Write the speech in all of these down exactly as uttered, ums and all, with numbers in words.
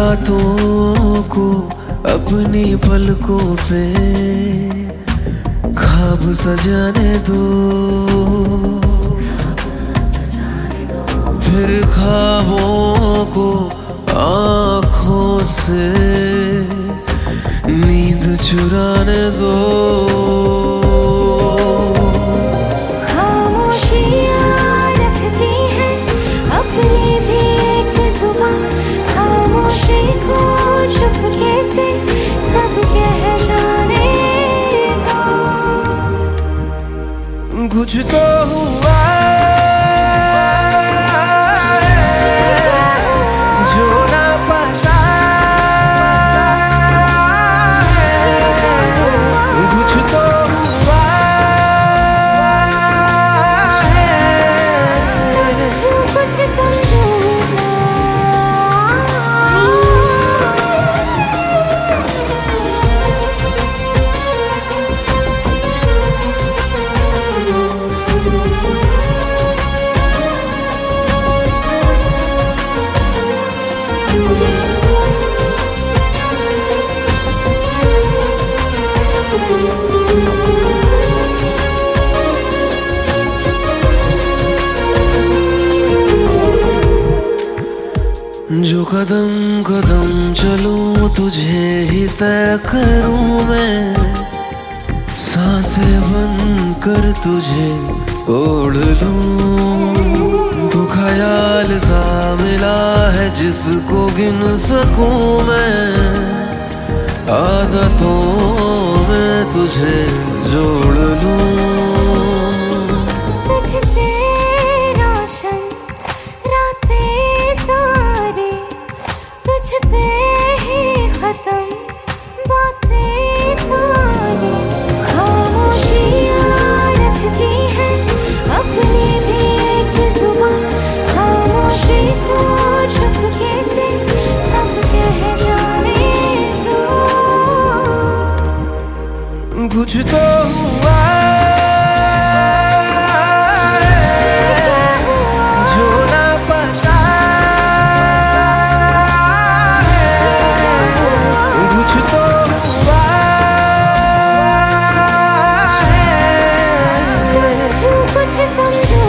रातों को अपनी पलकों पे ख्वाब सजाने दो, फिर ख्वाबों को आँखों से नींद चुराने दो। चुपके से सब कह जाने दो। कुछ तो हुआ जो ना पता है, कुछ तो हुआ है। समझो कुछ समझो जो कदम कदम चलूं तुझे ही तय करूं मैं, सांसें बनकर तुझे ओढ़ लूं। तू ख्याल सा मिला है जिसको गिन सकूं मैं, आदतों में तुझे जोड़ लूं। तुझसे रोशन रातें सारी, तुझ पे ही खत्म बातें सारी। खामोशियाँ रखती है अपनी भी एक जुबान, खामोशी को चुपके से सब कह जाने दो। कुछ तो हुआ जो ना पता है, कुछ तो हुआ है। समझो कुछ समझो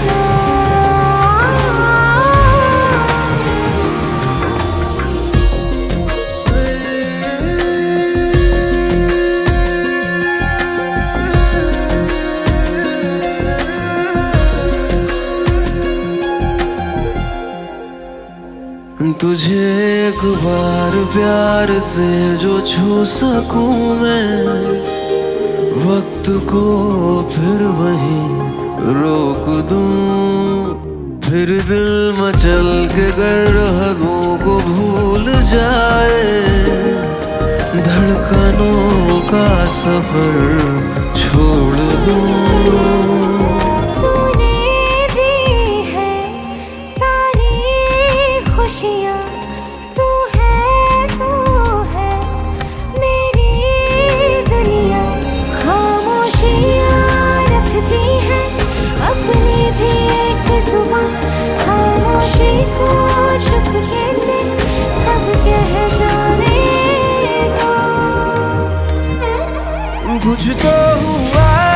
तुझे एक बार प्यार से जो छू सकूं मैं, वक्त को फिर वहीं रोक दूं। फिर दिल मचल के गर हदों को भूल जाए, धड़कनों का सफर छोड़ दूं। खुशियाँ तू है, तू है मेरी दुनिया। खामोशियाँ रखती है अपनी भी एक जुबान, खामोशी को चुपके से सब कह जाने दो। कुछ तो हुआ